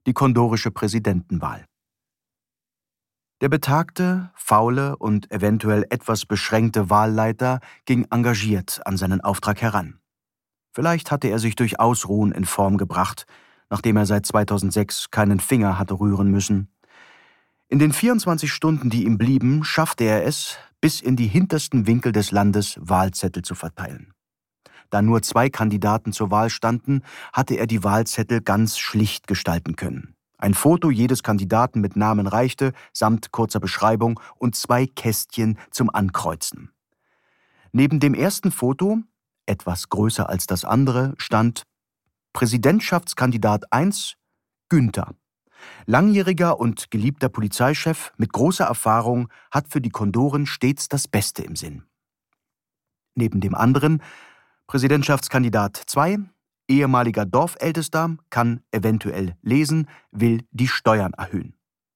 die kondorische Präsidentenwahl. Der betagte, faule und eventuell etwas beschränkte Wahlleiter ging engagiert an seinen Auftrag heran. Vielleicht hatte er sich durch Ausruhen in Form gebracht, nachdem er seit 2006 keinen Finger hatte rühren müssen. In den 24 Stunden, die ihm blieben, schaffte er es, bis in die hintersten Winkel des Landes Wahlzettel zu verteilen. Da nur 2 Kandidaten zur Wahl standen, hatte er die Wahlzettel ganz schlicht gestalten können. Ein Foto jedes Kandidaten mit Namen reichte, samt kurzer Beschreibung und 2 Kästchen zum Ankreuzen. Neben dem ersten Foto, etwas größer als das andere, stand Präsidentschaftskandidat 1 Günther. Langjähriger und geliebter Polizeichef mit großer Erfahrung, hat für die Kondoren stets das Beste im Sinn. Neben dem anderen Präsidentschaftskandidat 2, ehemaliger Dorfältester, kann eventuell lesen, will die Steuern erhöhen.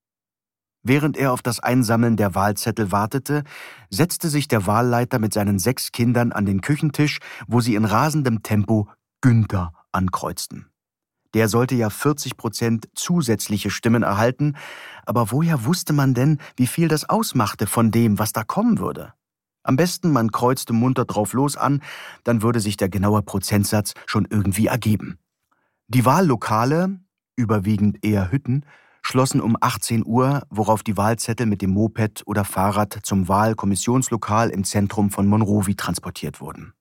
Während er auf das Einsammeln der Wahlzettel wartete, setzte sich der Wahlleiter mit seinen 6 Kindern an den Küchentisch, wo sie in rasendem Tempo Günther ankreuzten. Der sollte ja 40% zusätzliche Stimmen erhalten, aber woher wusste man denn, wie viel das ausmachte von dem, was da kommen würde? Am besten, man kreuzte munter drauf los an, dann würde sich der genaue Prozentsatz schon irgendwie ergeben. Die Wahllokale, überwiegend eher Hütten, schlossen um 18 Uhr, worauf die Wahlzettel mit dem Moped oder Fahrrad zum Wahlkommissionslokal im Zentrum von Monrovia transportiert wurden.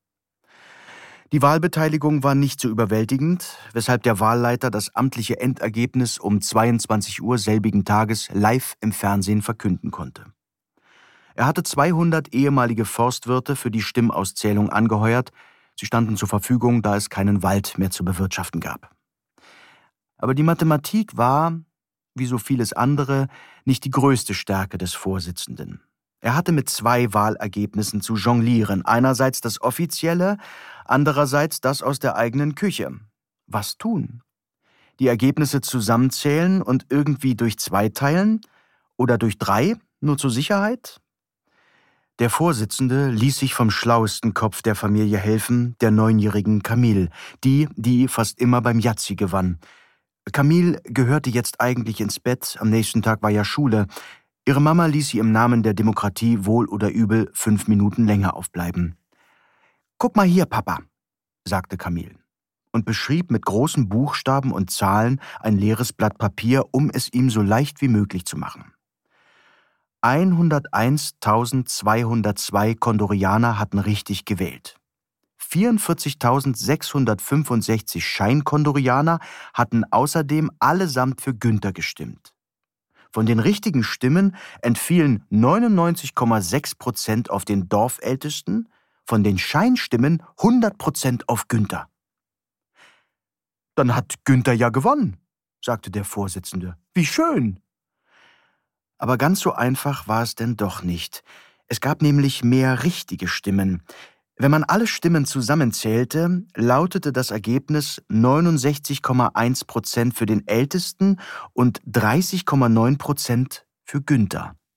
Die Wahlbeteiligung war nicht so überwältigend, weshalb der Wahlleiter das amtliche Endergebnis um 22 Uhr selbigen Tages live im Fernsehen verkünden konnte. Er hatte 200 ehemalige Forstwirte für die Stimmauszählung angeheuert. Sie standen zur Verfügung, da es keinen Wald mehr zu bewirtschaften gab. Aber die Mathematik war, wie so vieles andere, nicht die größte Stärke des Vorsitzenden. Er hatte mit 2 Wahlergebnissen zu jonglieren, einerseits das offizielle, andererseits das aus der eigenen Küche. Was tun? Die Ergebnisse zusammenzählen und irgendwie durch 2 teilen? Oder durch 3, nur zur Sicherheit? Der Vorsitzende ließ sich vom schlauesten Kopf der Familie helfen, der 9-jährigen Camille, die fast immer beim Yazzi gewann. Camille gehörte jetzt eigentlich ins Bett, am nächsten Tag war ja Schule. Ihre Mama ließ sie im Namen der Demokratie wohl oder übel 5 Minuten länger aufbleiben. »Guck mal hier, Papa«, sagte Camille und beschrieb mit großen Buchstaben und Zahlen ein leeres Blatt Papier, um es ihm so leicht wie möglich zu machen. 101.202 Kondorianer hatten richtig gewählt. 44.665 Scheinkondorianer hatten außerdem allesamt für Günther gestimmt. Von den richtigen Stimmen entfielen 99,6% auf den Dorfältesten, von den Scheinstimmen 100% auf Günther. »Dann hat Günther ja gewonnen«, sagte der Vorsitzende. »Wie schön!« Aber ganz so einfach war es denn doch nicht. Es gab nämlich mehr richtige Stimmen. Wenn man alle Stimmen zusammenzählte, lautete das Ergebnis 69,1% für den Ältesten und 30,9% für Günther.